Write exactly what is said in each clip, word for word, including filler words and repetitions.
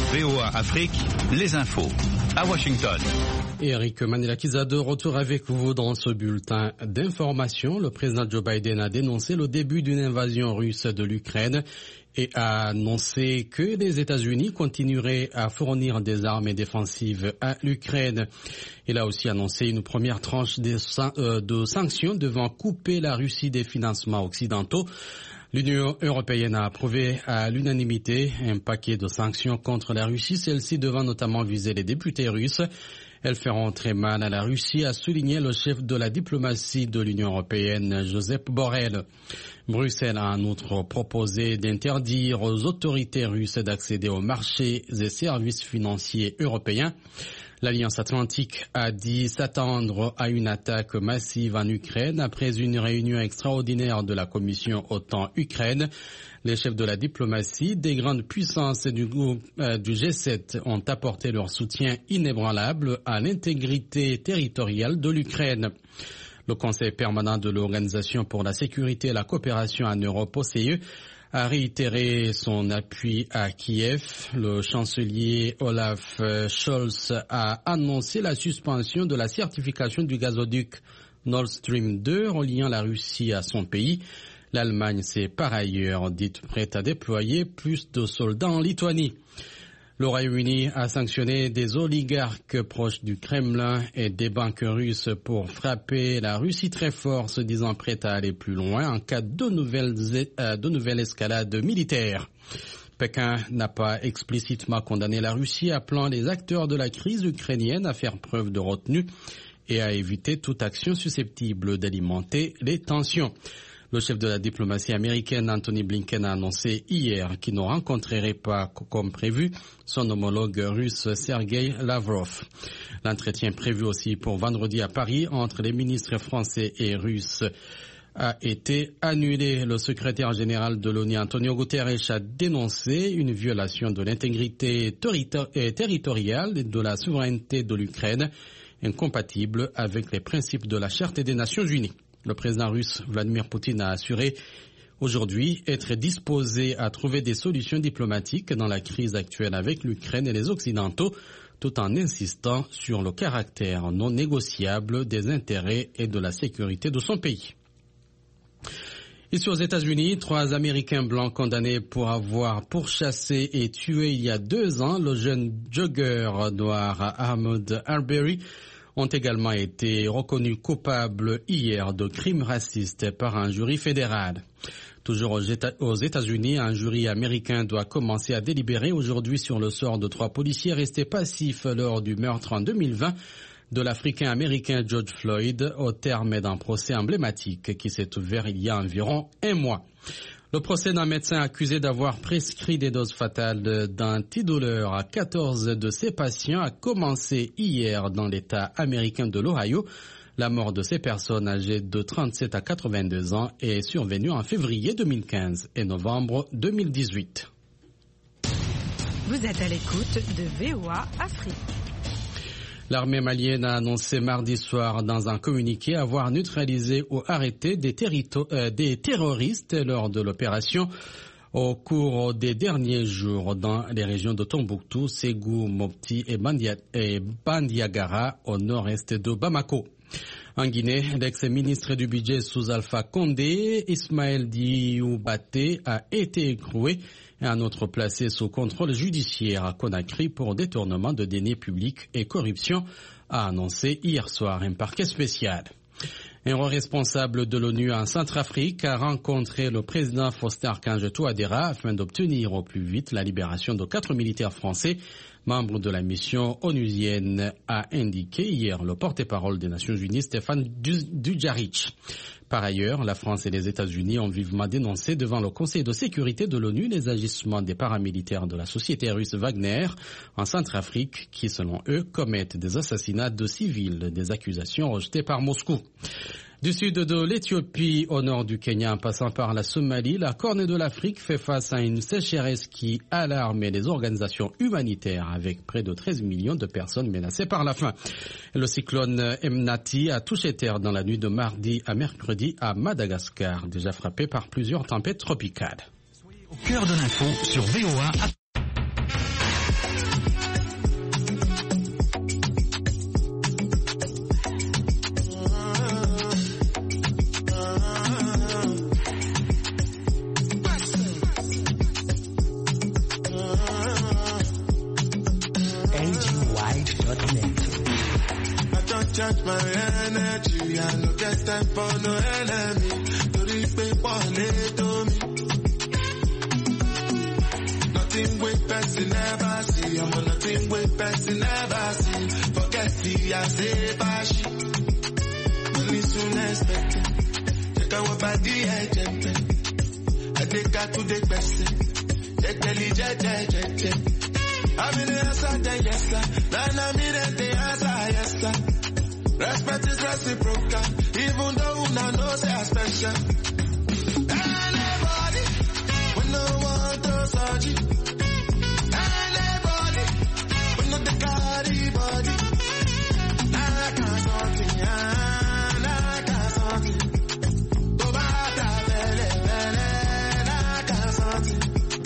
V O A Afrique, les infos. À Washington. Eric Manilakiza de retour avec vous dans ce bulletin d'information. Le président Joe Biden a dénoncé le début d'une invasion russe de l'Ukraine et a annoncé que les États-Unis continueraient à fournir des armes défensives à l'Ukraine. Il a aussi annoncé une première tranche de sanctions devant couper la Russie des financements occidentaux. L'Union européenne a approuvé à l'unanimité un paquet de sanctions contre la Russie, celles-ci devant notamment viser les députés russes. Elles feront très mal à la Russie, a souligné le chef de la diplomatie de l'Union européenne, Josep Borrell. Bruxelles a en outre proposé d'interdire aux autorités russes d'accéder aux marchés et services financiers européens. L'Alliance Atlantique a dit s'attendre à une attaque massive en Ukraine après une réunion extraordinaire de la Commission OTAN-Ukraine. Les chefs de la diplomatie des grandes puissances du groupe euh, du G sept ont apporté leur soutien inébranlable à l'intégrité territoriale de l'Ukraine. Le Conseil permanent de l'Organisation pour la sécurité et la coopération en Europe, O C E, a réitéré son appui à Kiev. Le chancelier Olaf Scholz a annoncé la suspension de la certification du gazoduc Nord Stream deux reliant la Russie à son pays. L'Allemagne s'est par ailleurs dite prête à déployer plus de soldats en Lituanie. Le Royaume-Uni a sanctionné des oligarques proches du Kremlin et des banques russes pour frapper la Russie très fort, se disant prête à aller plus loin en cas de nouvelles, de nouvelles escalades militaires. Pékin n'a pas explicitement condamné la Russie, appelant les acteurs de la crise ukrainienne à faire preuve de retenue et à éviter toute action susceptible d'alimenter les tensions. Le chef de la diplomatie américaine, Anthony Blinken, a annoncé hier qu'il ne rencontrerait pas, comme prévu, son homologue russe Sergei Lavrov. L'entretien prévu aussi pour vendredi à Paris entre les ministres français et russes a été annulé. Le secrétaire général de l'ONU, Antonio Guterres, a dénoncé une violation de l'intégrité territoriale et de la souveraineté de l'Ukraine, incompatible avec les principes de la Charte des Nations Unies. Le président russe Vladimir Poutine a assuré aujourd'hui être disposé à trouver des solutions diplomatiques dans la crise actuelle avec l'Ukraine et les Occidentaux, tout en insistant sur le caractère non négociable des intérêts et de la sécurité de son pays. Ici aux États-Unis, trois Américains blancs condamnés pour avoir pourchassé et tué il y a deux ans le jeune jogger noir Ahmaud Arbery ont également été reconnus coupables hier de crimes racistes par un jury fédéral. Toujours aux États-Unis, un jury américain doit commencer à délibérer aujourd'hui sur le sort de trois policiers restés passifs lors du meurtre en deux mille vingt de l'Africain-Américain George Floyd au terme d'un procès emblématique qui s'est ouvert il y a environ un mois. Le procès d'un médecin accusé d'avoir prescrit des doses fatales d'antidouleurs à quatorze de ses patients a commencé hier dans l'État américain de l'Ohio. La mort de ces personnes âgées de trente-sept à quatre-vingt-deux ans est survenue en février deux mille quinze et novembre deux mille dix-huit. Vous êtes à l'écoute de V O A Afrique. L'armée malienne a annoncé mardi soir dans un communiqué avoir neutralisé ou arrêté des, euh, des terroristes lors de l'opération au cours des derniers jours dans les régions de Tombouctou, Ségou, Mopti et, Bandia, et Bandiagara au nord-est de Bamako. En Guinée, l'ex-ministre du budget sous Alpha Condé, Ismaël Dioubaté, a été écroué et un autre placé sous contrôle judiciaire à Conakry pour détournement de deniers publics et corruption, a annoncé hier soir un parquet spécial. Un responsable de l'ONU en Centrafrique a rencontré le président Faustin-Archange Touadéra afin d'obtenir au plus vite la libération de quatre militaires français, membres de la mission onusienne, a indiqué hier le porte-parole des Nations Unies Stéphane Dujarric. Par ailleurs, la France et les États-Unis ont vivement dénoncé devant le Conseil de sécurité de l'ONU les agissements des paramilitaires de la société russe Wagner en Centrafrique qui, selon eux, commettent des assassinats de civils, des accusations rejetées par Moscou. Du sud de l'Éthiopie au nord du Kenya en passant par la Somalie, la Corne de l'Afrique fait face à une sécheresse qui alarme les organisations humanitaires avec près de treize millions de personnes menacées par la faim. Le cyclone Emnati a touché terre dans la nuit de mardi à mercredi à Madagascar, déjà frappé par plusieurs tempêtes tropicales. Soyez au cœur de l'info sur V O A. my energy. I no get time for no enemy. To reach people, they to me. Nothing with person never see. I'm on nothing with person never see. Forget the I say bashi. Money soon expected. Check out what body agent. I take out to the person. Check the legit agent. I'm in the answer, then yes sir. Then I'm in the answer, yes sir. Respect is reciprocal, even though una know say I special. Anybody, we no want to search it. Anybody, we no the carry body. I can't something, I can't something. Go back to bele, bele, I can't something.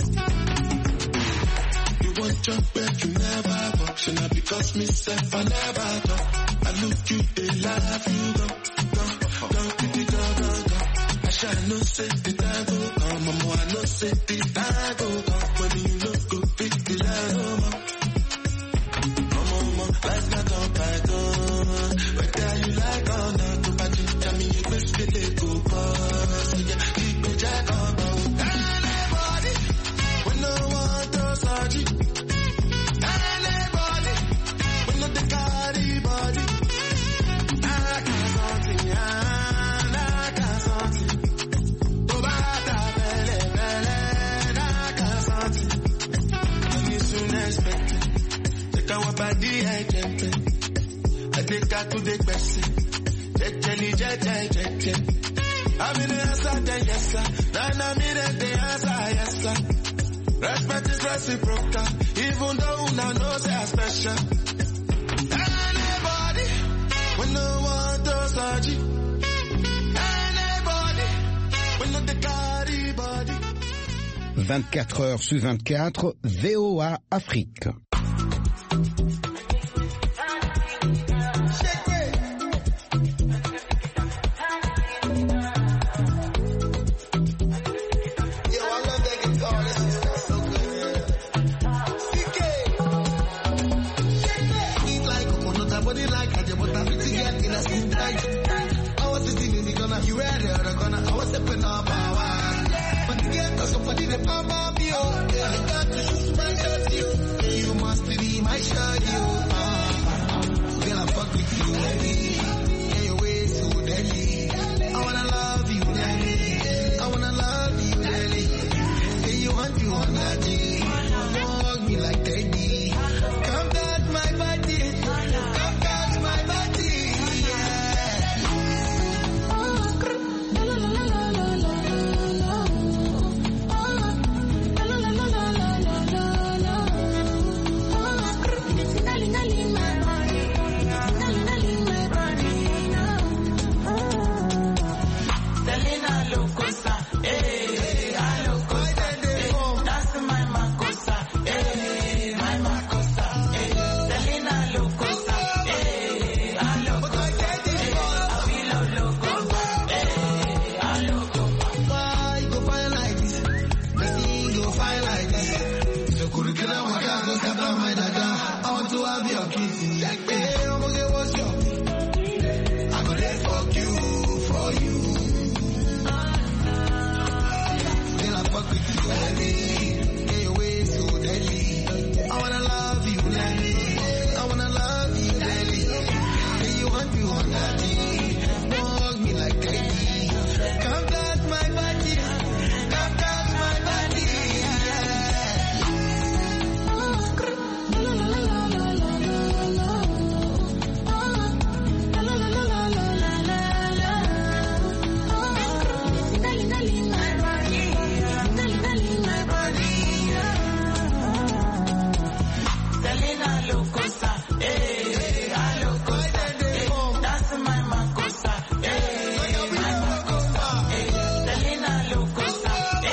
You want your bed, you never function, because myself I never talk. I look you, they laugh, you go, go, go, go, go, go, go. I shall no say the time go come, mama, I no say the time go come. When you look go pick the line, oh, mama, mama, life's not on python. Whether you like or not, to patch it, tell me you best feel it, go, go. So yeah, keep me jack on, go. Anybody, we no want to search it. Anybody, we no the carry body. I take out to the person. Check, jelly, check, check, check, check. I'm in the answer, then yes sir. Then I'm in the answer, yes sir. Respect is reciprocal, even though una know say I special. Anybody, we no want to search it. Anybody, we no the carry body. vingt-quatre heures sur vingt-quatre, V O A Afrique. I want to have your kiss.